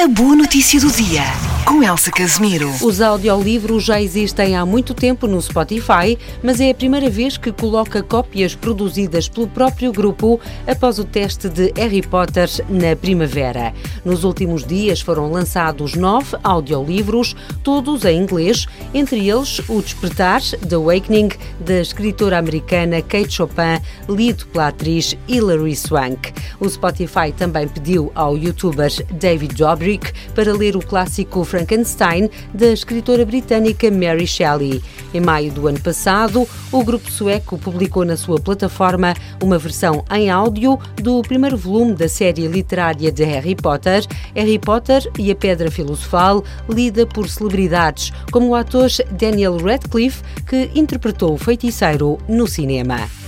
A boa notícia do dia, com Elsa Casimiro. Os audiolivros já existem há muito tempo no Spotify, mas é a primeira vez que coloca cópias produzidas pelo próprio grupo após o teste de Harry Potter na primavera. Nos últimos dias foram lançados 9 audiolivros, todos em inglês, entre eles O Despertar, The Awakening, da escritora americana Kate Chopin, lido pela atriz Hilary Swank. O Spotify também pediu ao youtuber David Dobrik para ler o clássico Frankenstein, da escritora britânica Mary Shelley. Em maio do ano passado, o grupo sueco publicou na sua plataforma uma versão em áudio do primeiro volume da série literária de Harry Potter e a Pedra Filosofal, lida por celebridades, como o ator Daniel Radcliffe, que interpretou o feiticeiro no cinema.